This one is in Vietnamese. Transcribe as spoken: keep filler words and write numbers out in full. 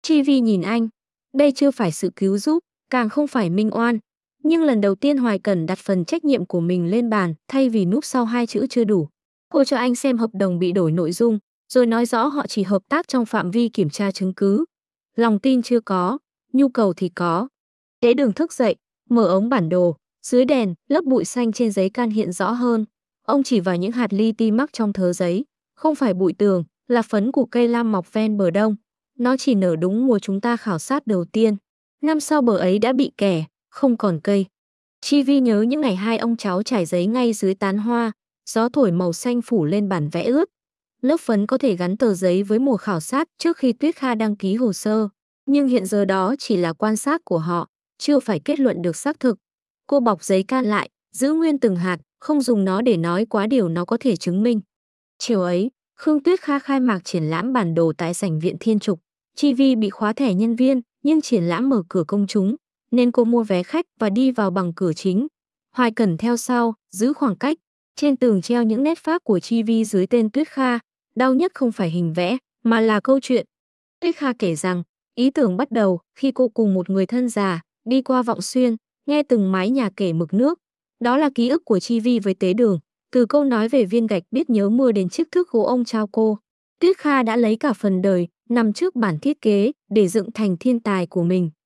Chi Vi nhìn anh. Đây chưa phải sự cứu giúp, càng không phải minh oan. Nhưng lần đầu tiên Hoài Cẩn đặt phần trách nhiệm của mình lên bàn thay vì núp sau hai chữ chưa đủ. Cô cho anh xem hợp đồng bị đổi nội dung, rồi nói rõ họ chỉ hợp tác trong phạm vi kiểm tra chứng cứ. Lòng tin chưa có, nhu cầu thì có. Tế Đường thức dậy, mở ống bản đồ. Dưới đèn, lớp bụi xanh trên giấy can hiện rõ hơn. Ông chỉ vào những hạt li ti mắc trong thớ giấy. Không phải bụi tường, là phấn của cây lam mọc ven bờ đông. Nó chỉ nở đúng mùa chúng ta khảo sát đầu tiên. Năm sau bờ ấy đã bị kẻ, không còn cây. Chi Vi nhớ những ngày hai ông cháu trải giấy ngay dưới tán hoa. Gió thổi màu xanh phủ lên bản vẽ ướt. Lớp phấn có thể gắn tờ giấy với mùa khảo sát trước khi Tuyết Kha đăng ký hồ sơ. Nhưng hiện giờ đó chỉ là quan sát của họ, chưa phải kết luận được xác thực. Cô bọc giấy can lại, giữ nguyên từng hạt, không dùng nó để nói quá điều nó có thể chứng minh. Chiều ấy, Khương Tuyết Kha khai mạc triển lãm bản đồ tại sảnh Viện Thiên Trục. Chi Vi bị khóa thẻ nhân viên, nhưng triển lãm mở cửa công chúng, nên cô mua vé khách và đi vào bằng cửa chính. Hoài Cẩn theo sau, giữ khoảng cách. Trên tường treo những nét phác của Chi Vi dưới tên Tuyết Kha. Đau nhất không phải hình vẽ, mà là câu chuyện. Tuyết Kha kể rằng, ý tưởng bắt đầu khi cô cùng một người thân già, đi qua Vọng Xuyên, nghe từng mái nhà kể mực nước. Đó là ký ức của Chi Vi với Tế Đường. Từ câu nói về viên gạch biết nhớ mưa đến chiếc thước gỗ ông trao cô. Tuyết Kha đã lấy cả phần đời, nằm trước bản thiết kế, để dựng thành thiên tài của mình.